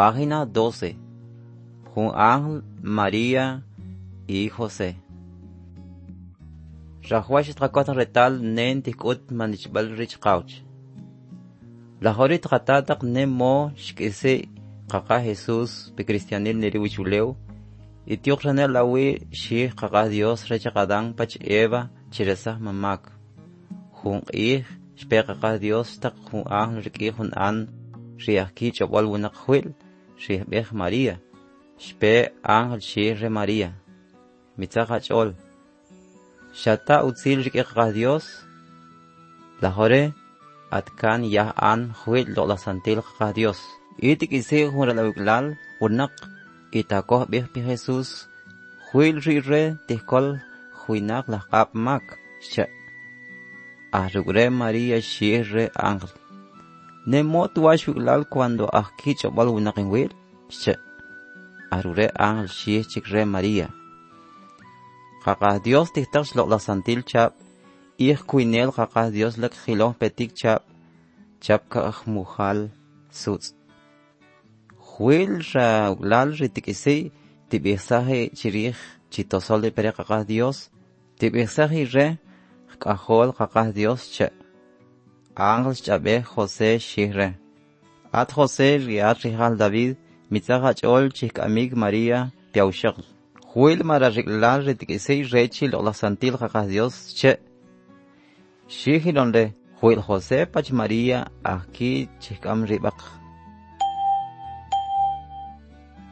Página 12. Jun Ángel, María y José. Rahuash trakota retal nen tikut manichbal rich couch. La horit ratatak nemo shkese kaka Jesús pe cristianil neri wichuleu. Y tiokranel lawi shi kaka Dios rechakadang pach Eva chiresah mamak. Jun shpe kaka Dios tak jun Ángel riki jun an riaki chobal wunak huil ribeh María. Shpe Ángel shi re María. Mitzach ol. Shata utzil rikikaka Dios. Lahore atkan yah an huil lo la santil kaka Dios. Itik isi hura la wiklal unak itakoh bih pi Jesus. Huil re tihkol huinak la kap mak. Sha. Arugre María shi re Ángel. Nemot wash wiklal cuando aquí chobal unak en huil. Sha. Arugre Ángel shi chikre María. Kaka Dios tihtax lo la santil chap. Kuinel kaka Dios lak khilon petik chap. Chap ka mujal suts. Huil ra lal ritikisi tibisaje chirich chitosol de pere kaka Dios. Tibisaje re kahol kaka Dios cha. Ángel chabe José shire. At José riat rihal David mitzach ol chik amig María piaushak. Huil marariklal ritikisi rechi lo la santil kaka Dios cha. Shihilonde huil José pach María aquí chikam ribak.